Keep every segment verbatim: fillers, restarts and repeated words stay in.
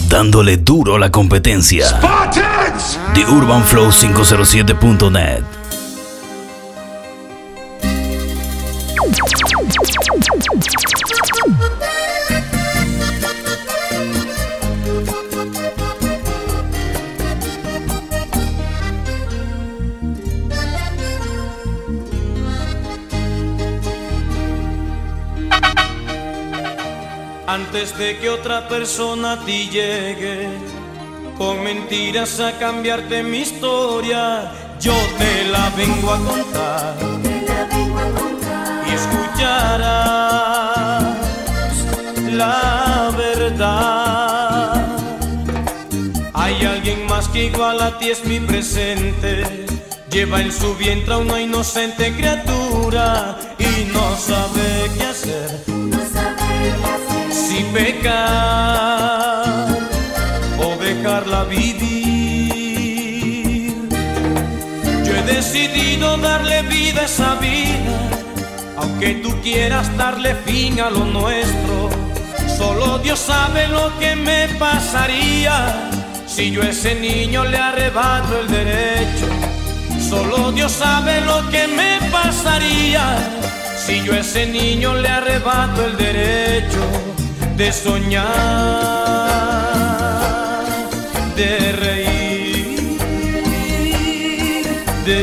dándole duro a la competencia. Spartans! The Urban Flow quinientos siete punto net. Antes de que otra persona a ti llegue con mentiras a cambiarte mi historia, yo te la vengo a contar, te la vengo a contar. Y escucharás la verdad. Hay alguien más que igual a ti es mi presente, lleva en su vientre a una inocente criatura y no sabe qué hacer, no sabe qué hacer. Si pecar o dejarla vivir. Yo he decidido darle vida a esa vida, aunque tú quieras darle fin a lo nuestro. Solo Dios sabe lo que me pasaría si yo a ese niño le arrebato el derecho. Solo Dios sabe lo que me pasaría si yo a ese niño le arrebato el derecho de soñar, de reír, de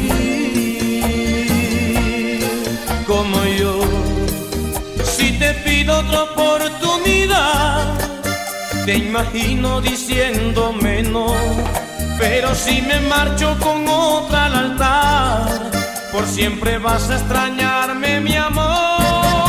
vivir como yo. Si te pido otra oportunidad, te imagino diciéndome no, pero si me marcho con otra al altar, por siempre vas a extrañarme, mi amor.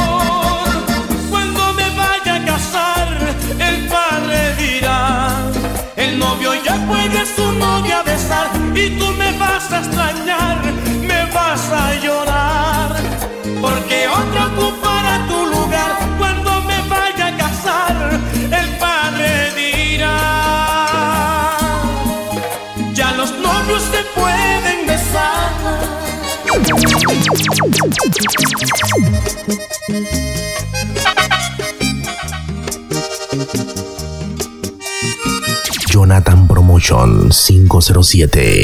El padre dirá, el novio ya puede su novia besar, y tú me vas a extrañar, me vas a llorar, porque otro ocupará tu lugar cuando me vaya a casar. El padre dirá, ya los novios se pueden besar. Jonathan Promotion quinientos siete.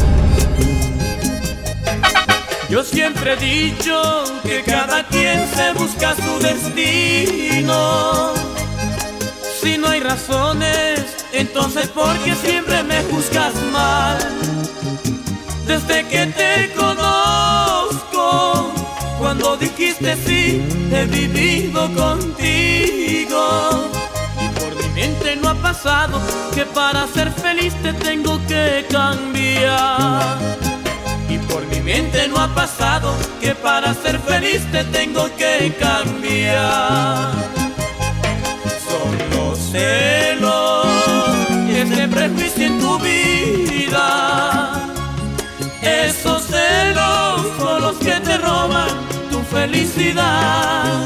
Yo siempre he dicho que cada quien se busca su destino. Si no hay razones, entonces ¿por qué siempre me juzgas mal? Desde que te conozco, cuando dijiste sí, he vivido contigo. Mente no ha pasado que para ser feliz te tengo que cambiar. Y por mi mente no ha pasado que para ser feliz te tengo que cambiar. Son los celos y ese prejuicio en tu vida. Esos celos son los que te roban tu felicidad.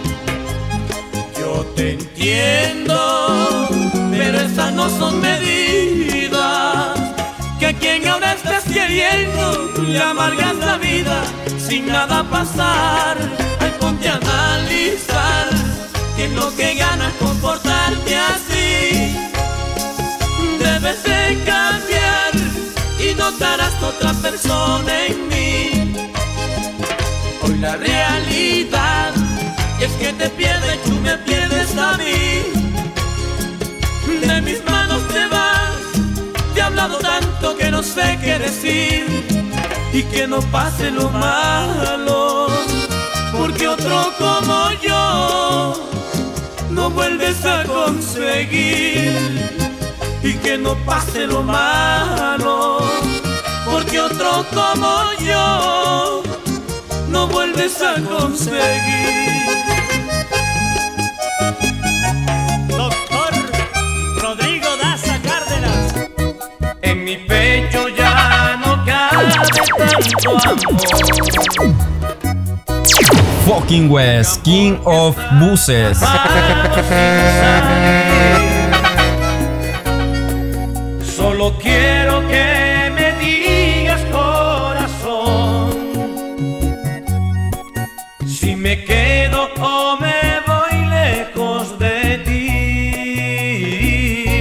Yo te entiendo, pero esas no son medidas. Que a quien ahora estás queriendo le amargas la vida sin nada pasar. Ay, ponte a analizar que es lo que ganas comportarte así. Debes de cambiar y notarás otra persona en mí. Hoy la realidad es que te pierdes, tú me pierdes a mí. De mis manos te vas, te he hablado tanto que no sé qué decir. Y que no pase lo malo, porque otro como yo no vuelves a conseguir. Y que no pase lo malo, porque otro como yo no vuelves a conseguir. Doctor Rodrigo Daza Cárdenas. En mi pecho ya no cabe tanto amor. Fucking West, King of Buses. Solo quiero que me digas, corazón, si me quedo o me voy lejos de ti.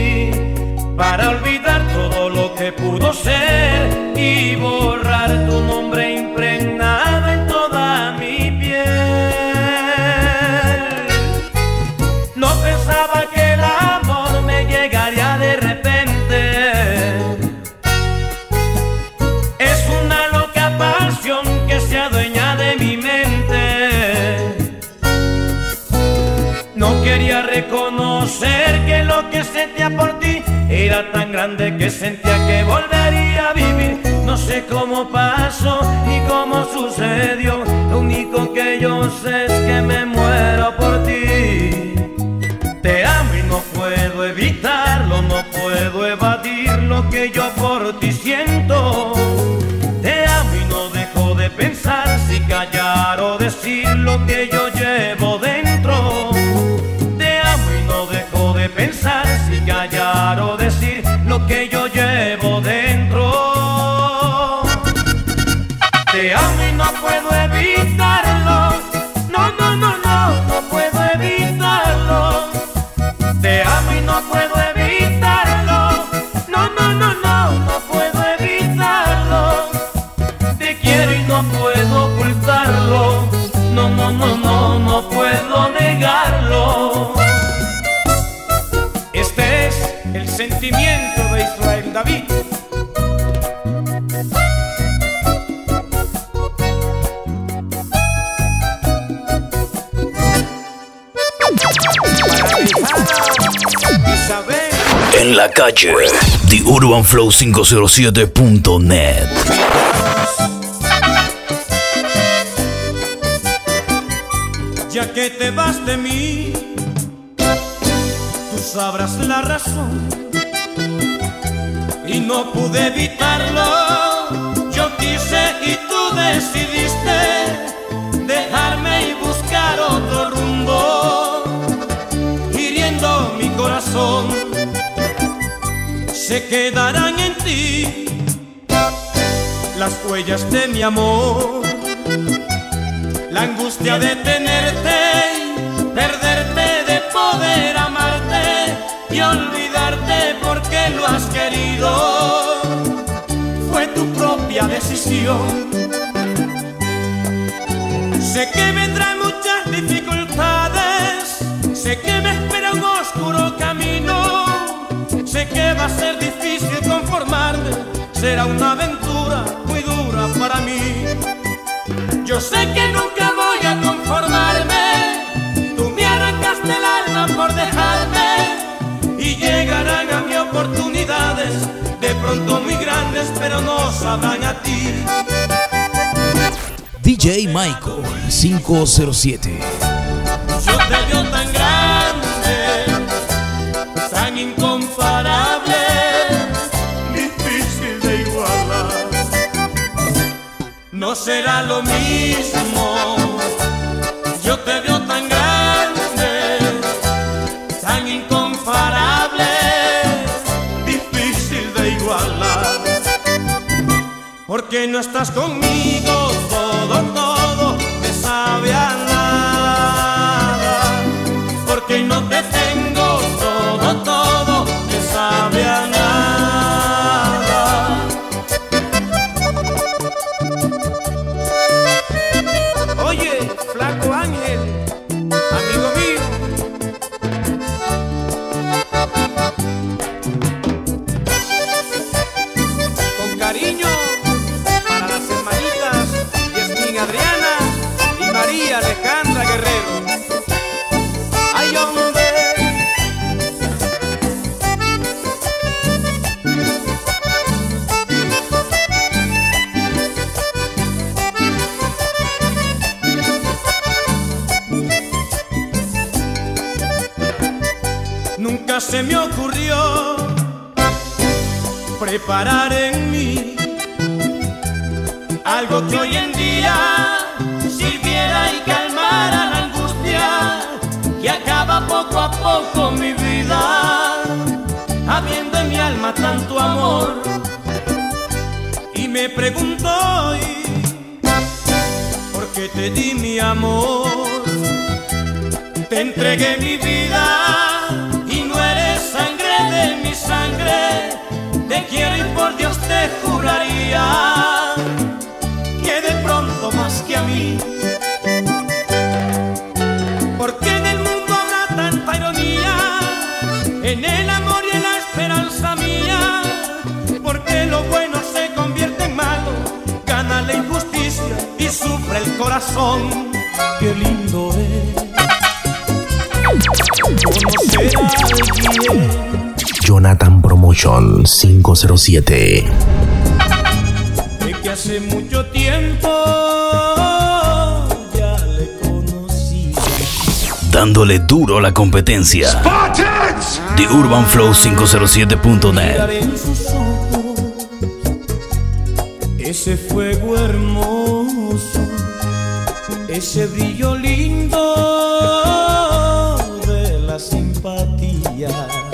ser que lo que sentía por ti era tan grande que sentía que volvería a vivir. No sé cómo pasó ni cómo sucedió, lo único que yo sé es que me muero por ti. Te amo y no puedo evitarlo, no puedo evadir lo que yo por ti siento. Te amo y no dejo de pensar si callar o decir lo que yo llevo dentro. Te amo y no dejo de pensar si callar o decir lo que yo llevo dentro. Te amo y no puedo evitarlo, no, no, no, no, no puedo evitarlo. Te amo y no puedo evitarlo, no, no, no, no, no puedo evitarlo. Te quiero y no puedo ocultarlo, no, no, no, no, no puedo negarlo. Este es el sentimiento de Israel David. En la calle, The Urban Flow cinco cero siete punto net. Ya que te vas de mí, tú sabrás la razón. Y no pude evitarlo, yo quise y tú decidiste dejarme y buscar otro rumbo, hiriendo mi corazón. Se quedarán en ti las huellas de mi amor, la angustia de tenerte, perderte, de poder amarte y olvidarte porque lo has querido. Fue tu propia decisión. Sé que vendrán muchas dificultades, sé que me espera un oscuro camino, sé que va a ser difícil conformarme, será una aventura muy dura para mí. Yo sé que nunca voy a conformarme, tú me arrancaste el alma por dejarme, y llegarán a mí oportunidades, de pronto muy grandes, pero no sabrán a ti. D J Michael cinco cero siete. Yo te veo tan grande, tan incomparable, difícil de igualar. No será lo mismo. Yo te veo tan grande, tan incomparable, difícil de igualar. Porque no estás conmigo, todo, todo me sabe a nada. Porque no te tengo, todo, todo me sabe a nada. Oye, flaco Ángel, amigo mío, con cariño para las hermanitas Yasmín Adriana y María Alejandra Guerrero. Ay, hombre. Nunca se me ocurrió preparar en mí algo que hoy en día sirviera y calmara la angustia que acaba poco a poco mi vida, habiendo en mi alma tanto amor. Y me pregunto hoy, ¿por qué te di mi amor? Te entregué mi vida y no eres sangre de mi sangre. Te quiero y por Dios te juraría que de pronto más que a mí. Porque en el mundo habrá tanta ironía, en el amor y en la esperanza mía. Porque lo bueno se convierte en malo, gana la injusticia y sufre el corazón. Qué lindo es conocer a alguien Jonathan Promotion quinientos siete. de que hace mucho tiempo ya le conocí. Dándole duro a la competencia. The Urban Flow quinientos siete punto net. Miraré en sus ojos ese fuego hermoso, ese brillo lindo de la simpatía.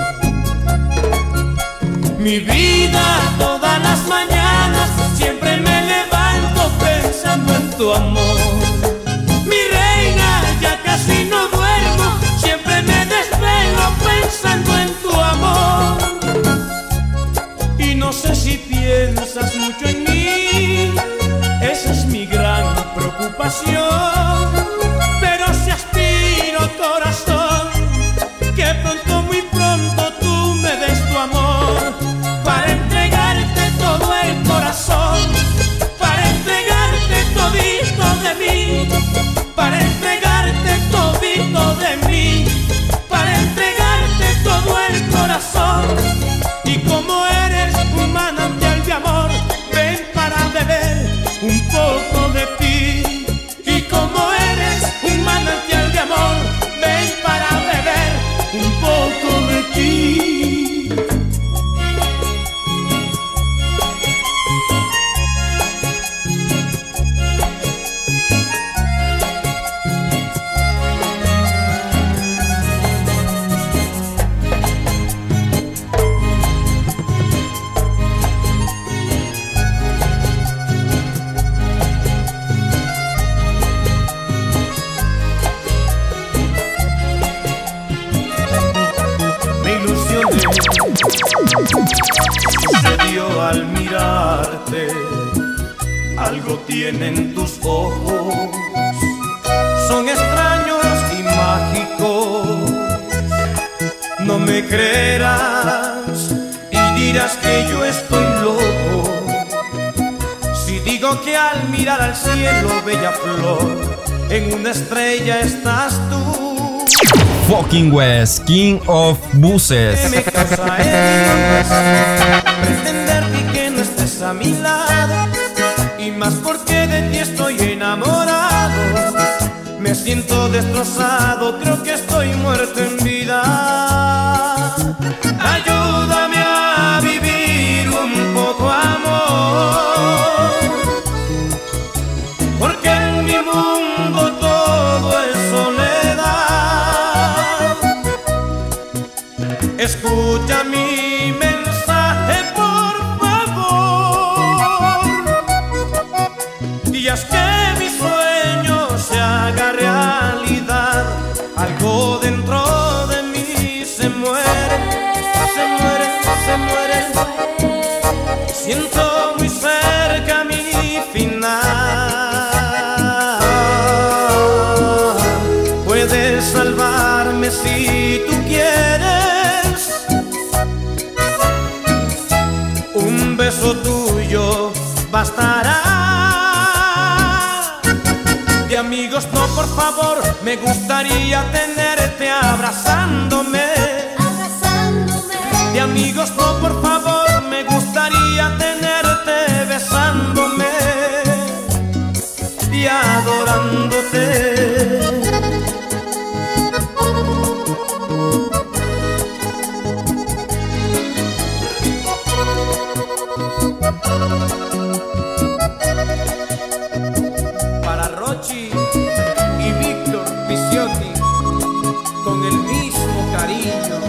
Mi vida todas las mañanas siempre me levanto pensando en tu amor. Mi reina, ya casi no duermo, siempre me desvelo pensando en tu amor. Y no sé si piensas mucho en mí, esa es mi gran preocupación. Pero si aspiro, corazón, que pronto, muy pronto tú me des tu amor, para entregarte todo el corazón, para entregarte todito de mí, para entregarte todito de mí, para entregarte todo el corazón. Y como eres un manantial de amor, ven para beber un poco de ti. Y como eres un manantial de amor, ven para beber un poco de ti. Sucedió al mirarte, algo tienen tus ojos, son extraños y mágicos. No me creerás y dirás que yo estoy loco si digo que al mirar al cielo, bella flor, en una estrella estás tú. Fucking West, King of Buses. Me causa herida pretender que no estés a mi lado, y más porque de ti estoy enamorado. Me siento destrozado, creo que estoy muerto en vida. Ayúdame a vivir un poco, amor, porque en mi mundo todo es soledad. Escucha mi mensaje, por favor, y haz que mi sueño se haga realidad. Algo dentro de mí se muere, se muere, se muere. Siento muy cerca mi final. Puedes salvarme si tú quieres. Un beso tuyo bastará. De amigos no, por favor, me gustaría tenerte abrazándome. De amigos no, por favor, me gustaría tenerte besándome y adorándote. Para Rochi y Víctor Picciotti, con el mismo cariño.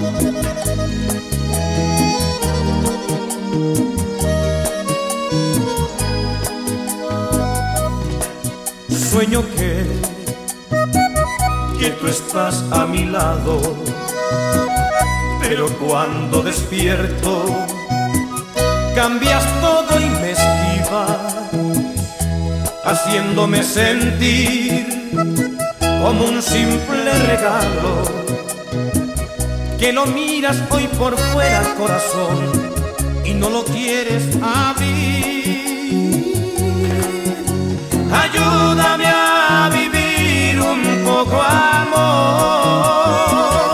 Sueño que, que tú estás a mi lado, pero cuando despierto cambias todo y me esquivas, haciéndome sentir como un simple regalo, que lo miras hoy por fuera, corazón, y no lo quieres abrir. Ayúdame a vivir un poco, amor,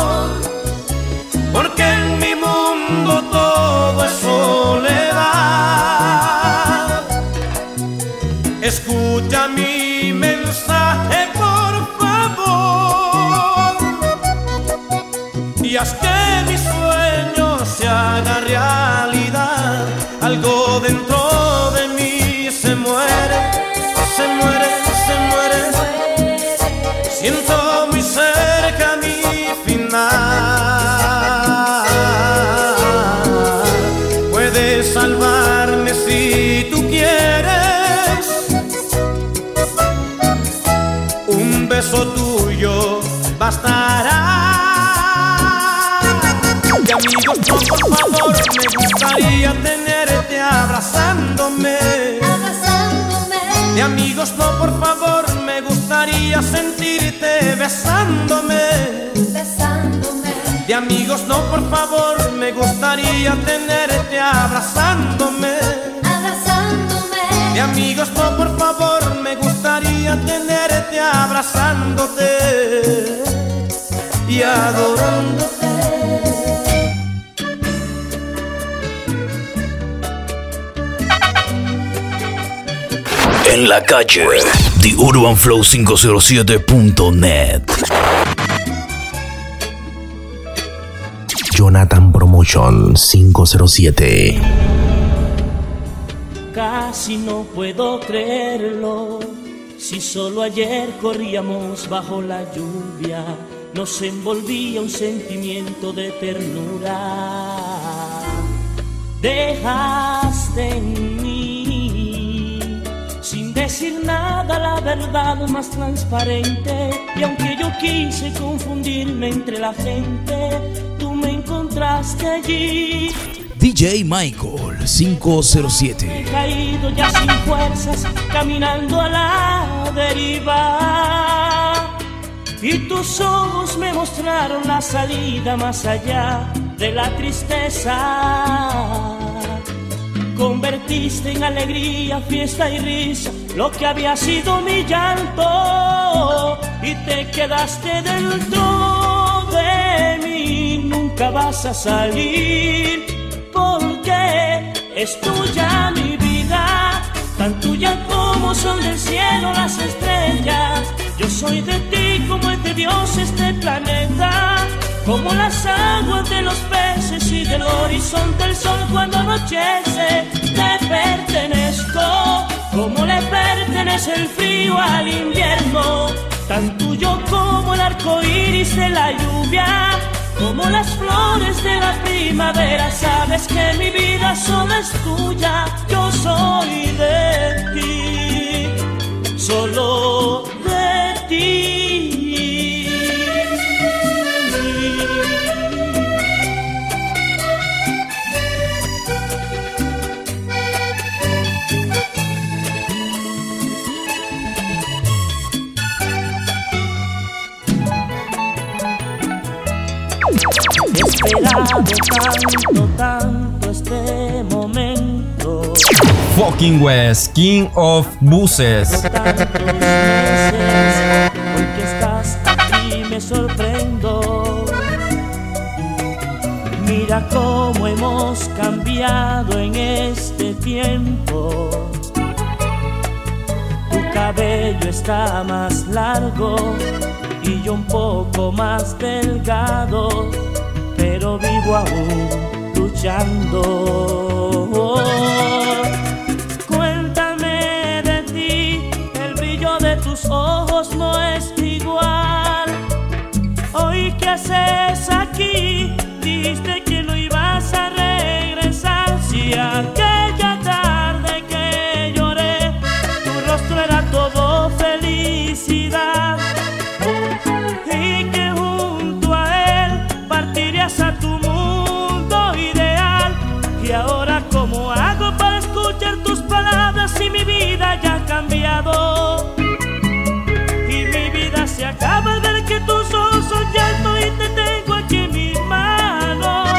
dentro de mí se muere, se muere, se muere. Siento muy cerca mi final. Puedes salvarme si tú quieres. Un beso tuyo bastará. Y amigos, no, por favor, me gustaría tenerte abrazándome. Abrazándome. De amigos, no, por favor, me gustaría sentirte besándome. Besándome. De amigos, no, por favor, me gustaría tenerte abrazándome. Abrazándome. De amigos, no, por favor, me gustaría tenerte abrazándote y adorándote. En la calle, The Urban Flow cinco cero siete punto net. Jonathan Promotion cinco cero siete. Casi no puedo creerlo. Si solo ayer corríamos bajo la lluvia, nos envolvía un sentimiento de ternura. Dejaste en mí, sin decir nada, la verdad más transparente. Y aunque yo quise confundirme entre la gente, tú me encontraste allí. D J Michael cinco cero siete. He caído ya sin fuerzas, caminando a la deriva. Y tus ojos me mostraron la salida más allá de la tristeza. Convertiste en alegría, fiesta y risa lo que había sido mi llanto. Y te quedaste dentro de mí, nunca vas a salir. Porque es tuya mi vida, tan tuya como son del cielo las estrellas. Yo soy de ti como es de Dios este planeta, como las aguas de los peces y del horizonte el sol cuando anochece. Te pertenezco como le pertenece el frío al invierno, tan tuyo como el arco iris de la lluvia, como las flores de la primavera. Sabes que mi vida solo es tuya, yo soy de ti, solo de ti. He esperado tanto, tanto este momento. Fucking West, King of Buses. Tantos meses, hoy que estás aquí me sorprendo. Mira cómo hemos cambiado en este tiempo. Tu cabello está más largo y yo un poco más delgado, pero vivo aún luchando. Cuéntame de ti, el brillo de tus ojos no es igual. Hoy, ¿qué haces aquí? Dijiste que no ibas a regresar. Si aquella tarde que lloré, tu rostro era todo felicidad, y que junto a él partirías a tu mundo ideal. Y ahora, ¿cómo hago para escuchar tus palabras si mi vida ya ha cambiado? Y mi vida se acaba al ver que tus ojos son llanto y te tengo aquí en mis manos.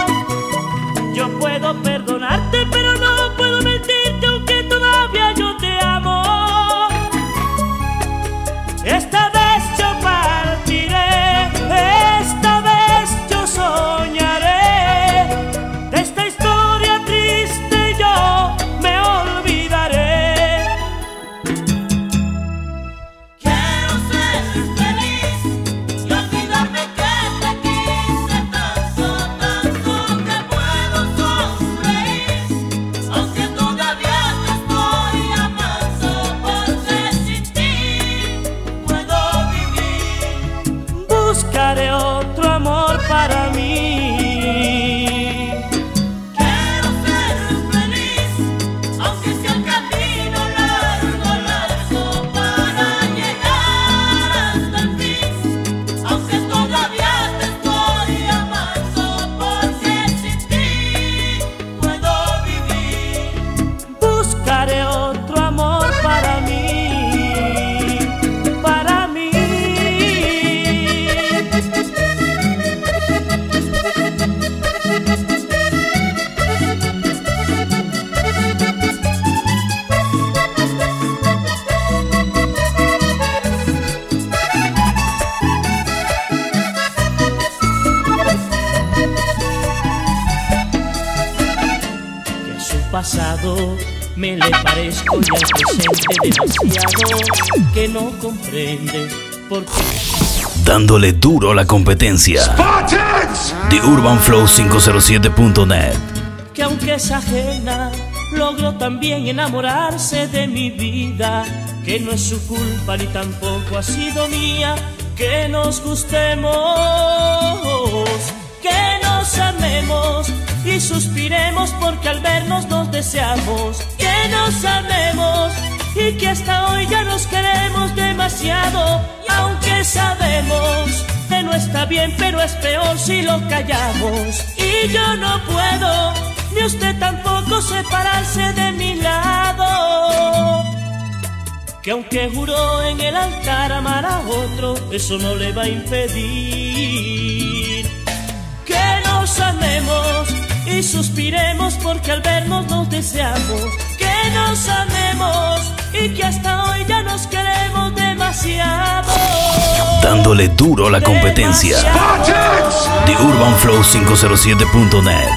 pasado me le parezco y al presente demasiado que no comprende por qué. Dándole duro a la competencia. The Urban Flow quinientos siete punto net. Que aunque es ajena, logró también enamorarse de mi vida. Que no es su culpa ni tampoco ha sido mía. Que nos gustemos, que nos amemos y suspiremos porque al vernos nos deseamos. Que nos amemos y que hasta hoy ya nos queremos demasiado. Y aunque sabemos que no está bien, pero es peor si lo callamos. Y yo no puedo, ni usted tampoco, separarse de mi lado. Que aunque juró en el altar amar a otro, eso no le va a impedir que nos amemos y suspiremos porque al vernos nos deseamos. Que nos amemos y que hasta hoy ya nos queremos demasiado. Dándole duro a la competencia. The Urban Flow quinientos siete punto net.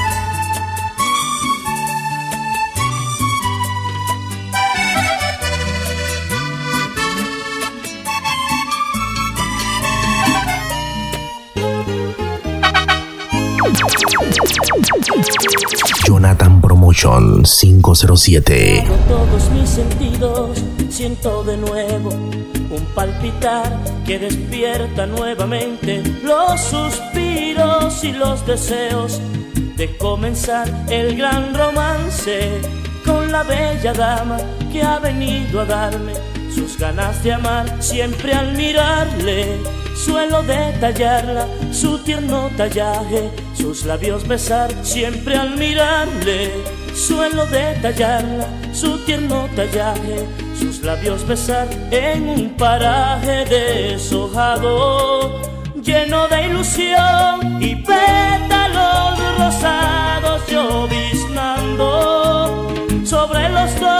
Jonathan Promotion quinientos siete. Con todos mis sentidos siento de nuevo un palpitar que despierta nuevamente los suspiros y los deseos de comenzar el gran romance con la bella dama que ha venido a darme sus ganas de amar. Siempre al mirarle suelo detallarla, su tierno tallaje, sus labios besar. Siempre al mirarle suelo detallarla, su tierno tallaje, sus labios besar. En un paraje deshojado, lleno de ilusión y pétalos rosados, lloviznando sobre los dos.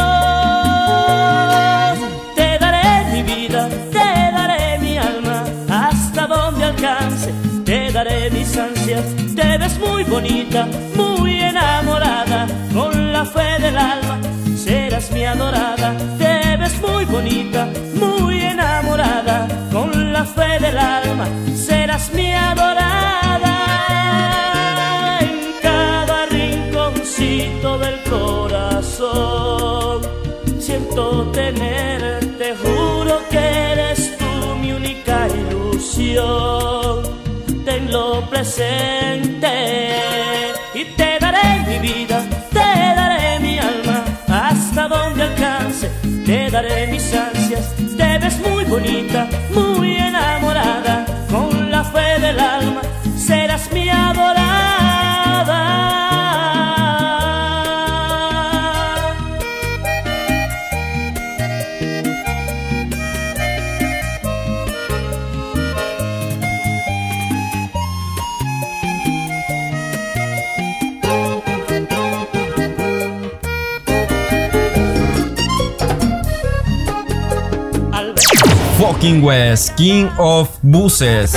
Te daré mi vida, te daré mi alma, hasta donde alcance, te daré mis ansias. Te ves muy bonita, muy enamorada, con la fe del alma serás mi adorada. Te ves muy bonita, muy enamorada, con la fe del alma serás mi adorada. En cada rinconcito del corazón siento tenerte, juro que eres tú mi única ilusión. Tenlo presente y te daré mi vida, te daré mi alma, hasta donde alcance, te daré mis ansias. Te ves muy bonita, muy enamorada, con la fe del alma serás mi adorada. Fucking West, King of Buses.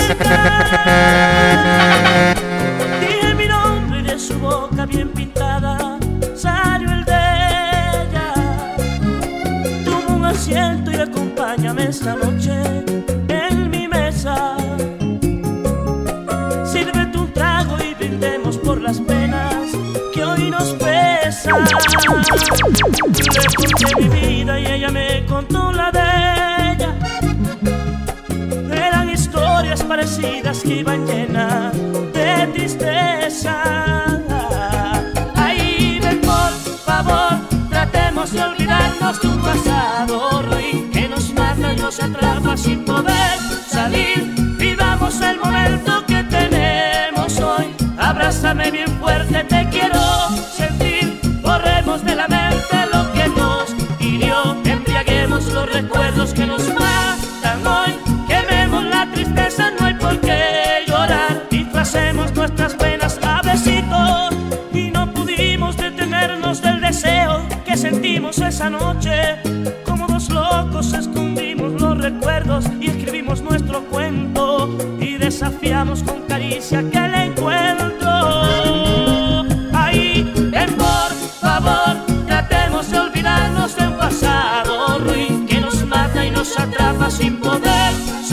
Dije mi nombre y de su boca bien pintada salió el de ella. Toma un asiento y acompáñame esta noche en mi mesa. Sírvete un trago y brindemos por las penas que hoy nos pesan. Le conté mi vida y ella me contó la de ella. Eran historias parecidas que iban llenas de tristeza. Ay, ven por favor, tratemos de olvidarnos de un pasado ruin que nos mata y nos atrapa sin poder salir. Vivamos el momento que tenemos hoy. Abrázame bien fuerte, te quiero sentir. Borremos de la mente lo que nos hirió. Embriaguemos los recuerdos que nos matan hoy. Quememos la tristeza, no hay por qué llorar. Disfracemos nuestras penas a besitos. Y no pudimos detenernos del deseo que sentimos esa noche. Como dos locos escondimos los recuerdos y escribimos nuestro cuento. Y desafiamos con caricia aquel encuentro. Ahí, ven por favor,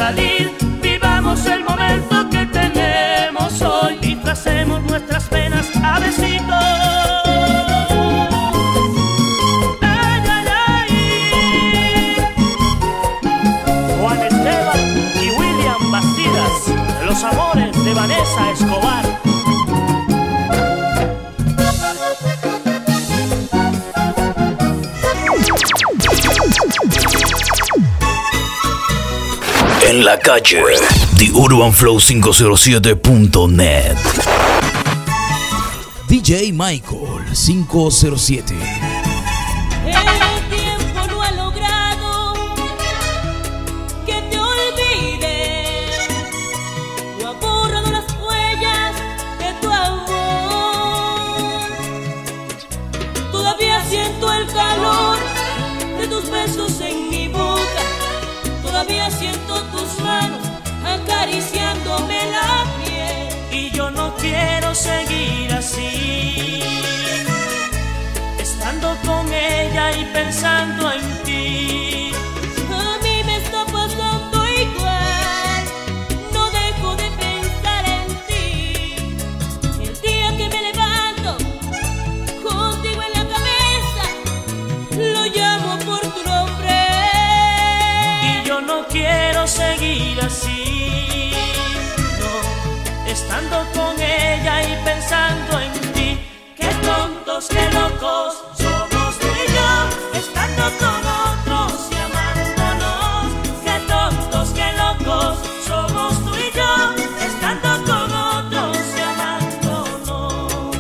salir, vivamos el momento que tenemos hoy, disfracemos nuestras penas a besitos. Ay, ay, ay. Juan Esteban y William Bastidas, los amores de Vanessa Escobar. En la calle, The Urban Flow cinco cero siete punto net. D J Michael cinco cero siete. El tiempo no ha logrado que te olvides, no ha borrado las huellas de tu amor. Todavía siento el calor de tus besos en mi boca, todavía siento tus manos acariciándome la piel. Y yo no quiero seguir así, estando con ella y pensando en ti. A mí me está pasando igual, no dejo de pensar en ti. El día que me levanto contigo en la cabeza, lo llamo por tu nombre. Y yo no quiero seguir así, no, estando con ella y pensando en ti. Qué tontos, qué locos somos tú y yo, estando con otros y amándonos. Qué tontos, qué locos somos tú y yo, estando con otros y amándonos.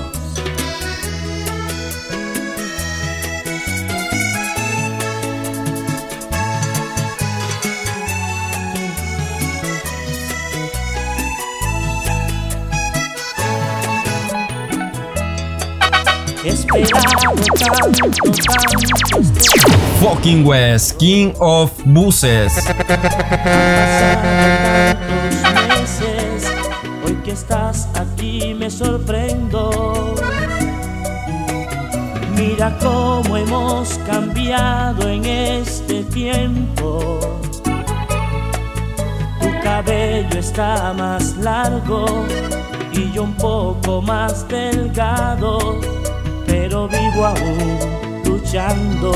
Esperado tanto, tanto este Fucking West, King of Buses. tantos meses, hoy que estás aquí me sorprendo. Mira cómo hemos cambiado en este tiempo. Tu cabello está más largo y yo un poco más delgado, pero vivo aún luchando.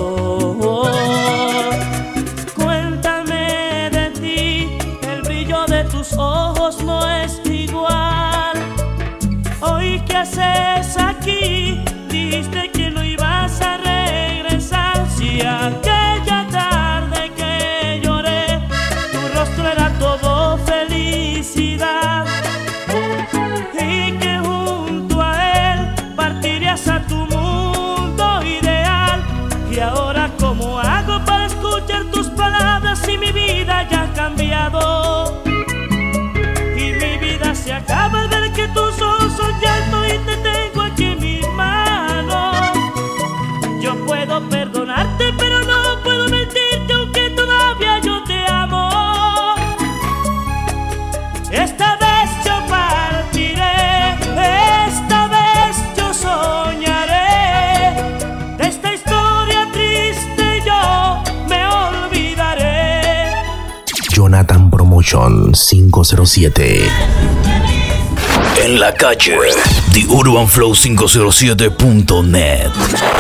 Cuéntame de ti, el brillo de tus ojos no es igual. Hoy, ¿qué haces aquí? Dijiste que no ibas a regresar. Si aquella tarde que lloré, tu rostro era todo felicidad, y que junto a él partirías a tu mundo ideal. Y ahora, ¿cómo hago para escuchar tus palabras si mi vida ya ha cambiado? Y mi vida se acaba al ver que tus ojos son llanto y te tengo aquí en mis manos. Yo puedo perdonarte, pero no puedo mentirte, aunque todavía yo te amo. Esta vez yo partiré, esta vez yo soñaré. De esta historia triste yo me olvidaré. Jonathan Promotion cinco cero siete. En la calle, The Urban Flow cinco cero siete punto net.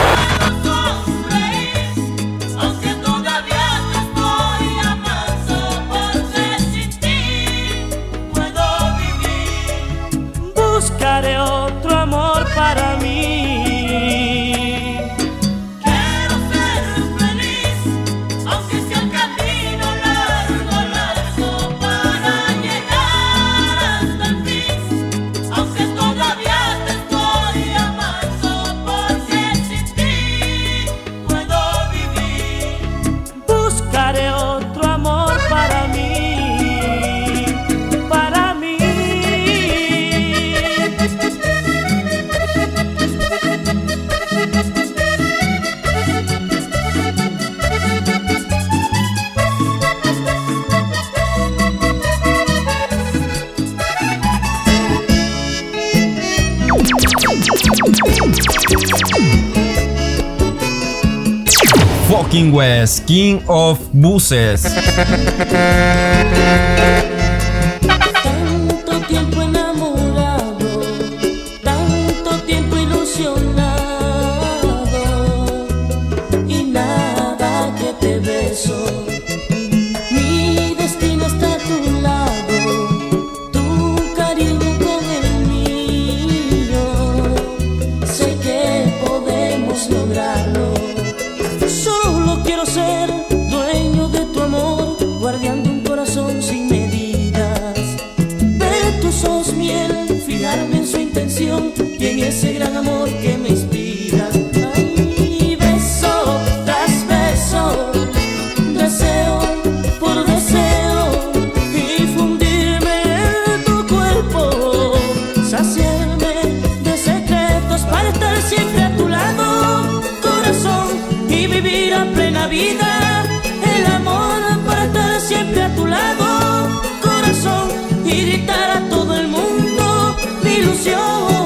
Aunque todavía te estoy amando, porque sin ti puedo vivir. Buscaré otro amor para mí. Quiero ser feliz, aunque sea un camino largo, largo para llegar hasta el fin. Aunque todavía te estoy amando, porque sin ti puedo vivir. Buscaré otro amor para mí, para mí. Fucking West, King of Buses. Tanto tiempo enamorado, tanto tiempo ilusionado, y nada que te beso. Mi destino está a tu lado, tu cariño con el mío. Sé que podemos lograrlo. Solo quiero ser dueño de tu amor, guardián de un corazón sin medidas. Ver tus ojos miel, fijarme en su intención y en ese gran amor que me inspiras. Ay, beso tras beso, deseo por deseo, y fundirme en tu cuerpo, saciarme de secretos para estar siempre a tu lado, corazón, y vivir a plena vida el amor para estar siempre a tu lado, corazón, y gritar a todo el mundo mi ilusión.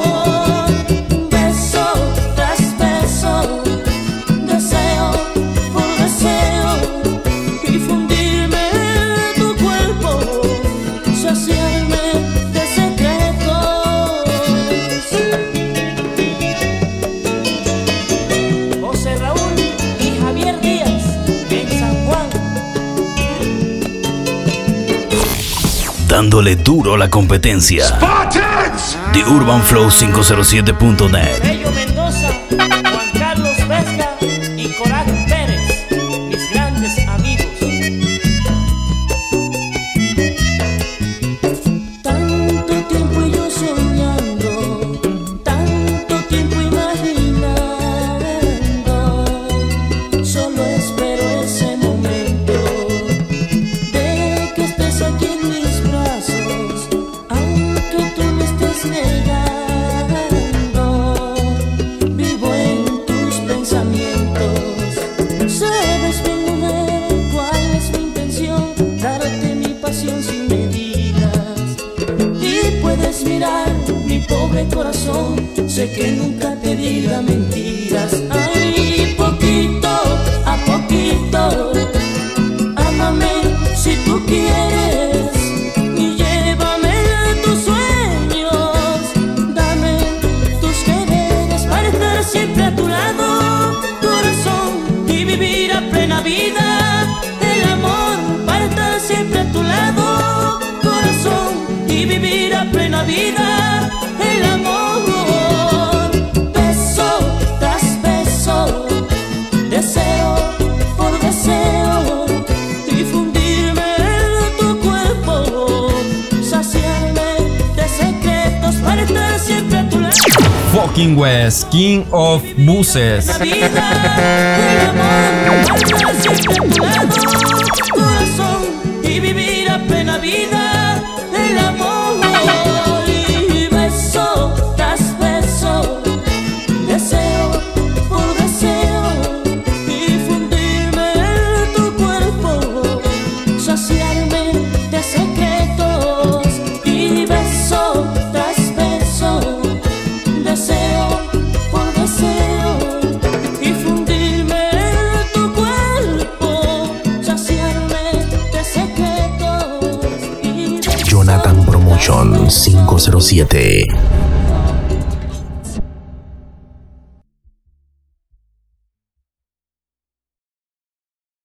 Beso tras beso, deseo por deseo, y fundirme en tu cuerpo, saciarme de secretos. José Raúl y Javier Díaz en San Juan. Dándole duro a la competencia. The Urban Flow cinco cero siete punto net. Bello Mendoza, Juan Carlos Vesca y Coraje Pérez, mis grandes amigos. Tanto tiempo yo soñando, tanto tiempo imaginando, solo espero ese momento de que estés aquí en mis brazos, aunque tú me estés negando. Vivo en tus pensamientos, sabes bien, mujer, cuál es mi intención, darte mi pasión sin medidas. Y puedes mirar mi pobre corazón, sé que nunca te diga mentiras. Ay, poquito a poquito, ámame si tú quieres, y llévame a tus sueños, dame tus quereres para estar siempre a tu lado, corazón, y vivir a plena vida el amor para estar siempre a tu lado, corazón, y vivir a plena vida el amor. Beso tras beso, deseo por deseo, y fundirme en tu cuerpo, saciarme de secretos para estar siempre a tu lado. Fucking West, King of Buses. La vida, el amor, para estar siempre a tu lado, corazón, y vivir a plena vida el amor. Y beso tras beso, deseo por deseo, y fundirme en tu cuerpo, saciarme de secretos. Y beso tras beso, deseo por deseo, y fundirme en tu cuerpo, saciarme de secretos. Y beso Jonathan Promotion cinco cero siete.